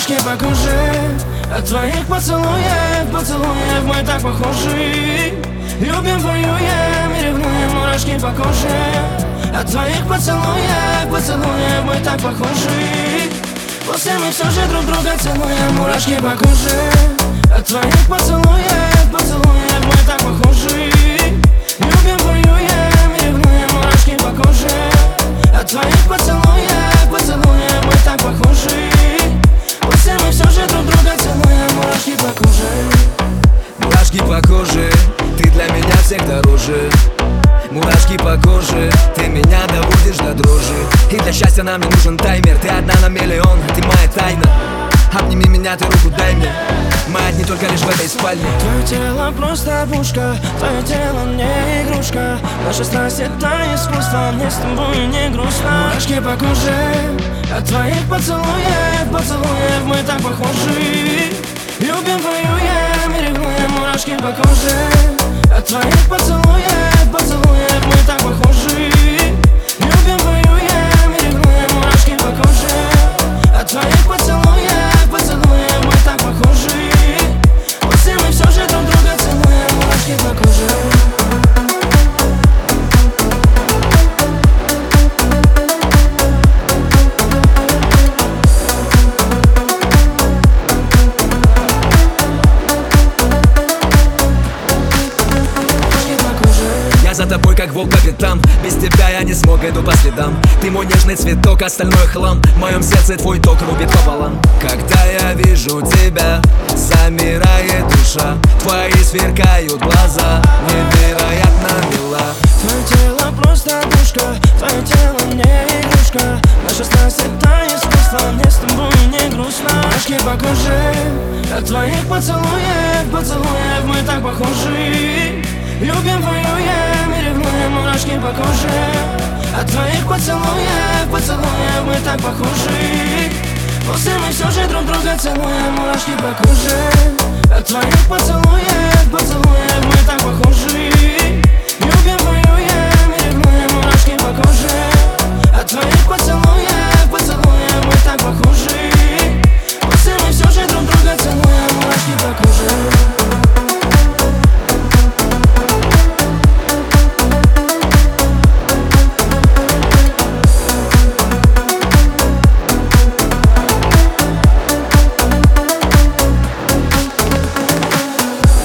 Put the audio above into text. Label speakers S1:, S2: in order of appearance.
S1: Мурашки по коже от твоих поцелуев, поцелуев мы так похожи. Любим, воюем и ревнуем, мурашки по коже от твоих поцелуев, поцелуев мы так похожи. После мы все же друг друга целуем, мурашки по коже от твоих поцелуев, поцелуев мы так похожи. Любим, воюем и ревнуем, мурашки по коже от твоих поцелуев, поцелуев мы так похожи. После мы все же друг друга целуем, мурашки по коже.
S2: Мурашки по коже, ты для меня всех дороже. Мурашки по коже, ты меня доводишь до дрожи. И для счастья нам не нужен таймер. Ты одна на миллион, ты моя тайна. Обними меня, ты руку дай мне. Мы одни только лишь в этой спальне.
S1: Твое тело просто пушка, твое тело не игрушка. Наша страсть это искусство, мне с тобой не грустно. Мурашки по коже от твоих поцелуев, поцелуев мы так похожи. Любим, воюем и ревнуем, мурашки по коже от твоих поцелуев, поцелуев мы так похожи. Любим, воюем и ревнуем, мурашки по коже от твоих поцелуев, поцелуев мы так похожи. После мы все же друг друга целуем, мурашки по коже.
S2: За тобой как волк по пятам. Без тебя я не смог, иду по следам. Ты мой нежный цветок, остальной хлам. В моем сердце твой ток рубит пополам. Когда я вижу тебя, замирает душа. Твои сверкают глаза, невероятно мила.
S1: Твое тело просто пушка, твое тело не игрушка. Наша страсть это искусство, мне с тобой не грустно. Мурашки по коже от твоих поцелуев, поцелуев мы так похожи. Любим, воюем и ревнуем, мурашки по коже от твоих поцелуев, поцелуев мы так похожи. После мы все же друг друга целуем, мурашки по коже от твоих поцелуев, поцелуев мы так похожи. Любим, воюем